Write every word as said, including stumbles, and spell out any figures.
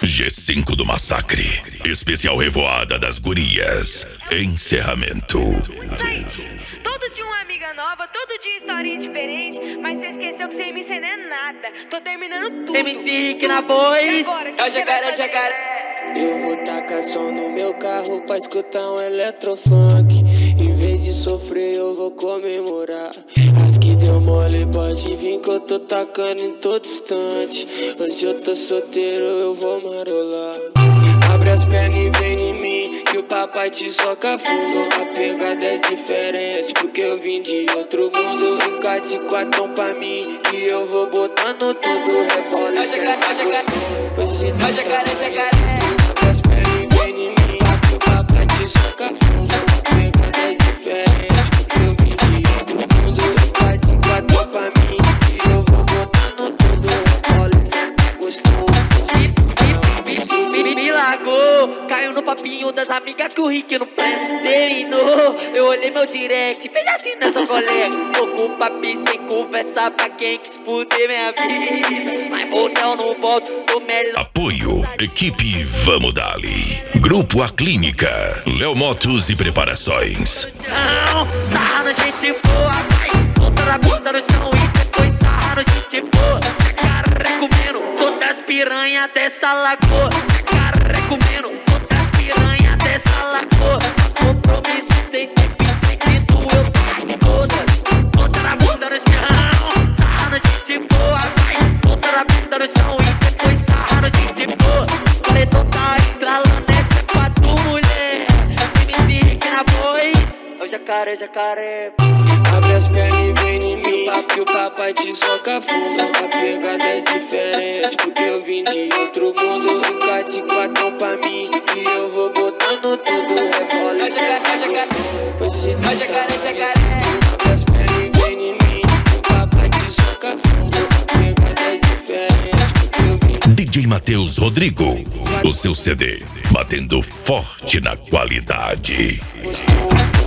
G cinco do Massacre. Especial Revoada das Gurias. Encerramento. Todo dia uma amiga nova, todo dia historinha diferente. Mas você esqueceu que você me ensinou nada. Tô terminando tudo. M C Rick na voz. É o jacaré, jacaré. Eu vou tacar som no meu carro pra escutar um eletrofunk. Em vez de sofrer eu vou comemorar. As que deu mole pode vir que eu tô tacando em todo instante. Hoje eu tô solteiro, eu vou marolar. Abre as pernas e vem em mim, que o papai te soca fundo. A pegada é diferente, porque eu vim de outro mundo. Fica de quatão pra mim, que eu vou botando tudo. Rebola e senta gostoso. Hoje É o jacaré, jacaré. abre as pernas e vem em mim, que o papai te soca fundo. A pegada é diferente, porque eu vim de outro mundo. Fica de quatão pra mim, que eu vou botando tudo. Rebola e senta gostoso. Me largou, caiu no papinho das amigas que o Rick não presta. Terminou, eu olhei meu direct, veja assim nessa colega. Tô com papi sem conversa pra quem quis fuder minha vida. Mas motel não volto, tô melhor. Apoio, equipe Vamos Dali. Grupo A Clínica. Léo Motos e Preparações. Não, sarra no gente boa, vai. Volta a bunda no chão e depois sarra no gente boa. Jacaré comendo todas as piranhas dessa lagoa. Jacaré comendo todas as piranhas dessa lagoa. Compromisso tem tempo infinito, eu trago todas. Volta a bunda no chão, sarra no gente boa, vai. Volta a bunda no chão e depois sarra no gente boa. Coletor tá estralando, essa é pra tu, mulher. M C Rick na voz. É o jacaré, jacaré. Abre as pernas e vem em mim, que o papai te soca fundo. A pegada é diferente, porque eu vim de outro mundo. Fica de quatão pra mim, que eu vou botando tudo. Rebola e senta gostoso. Hoje É o jacaré, jacaré. abre as pernas e vem em mim, que o papai te soca fundo. A pegada é diferente, porque eu vim D J Matheus Rodrigo. O seu C D. Batendo forte na qualidade. gostoso.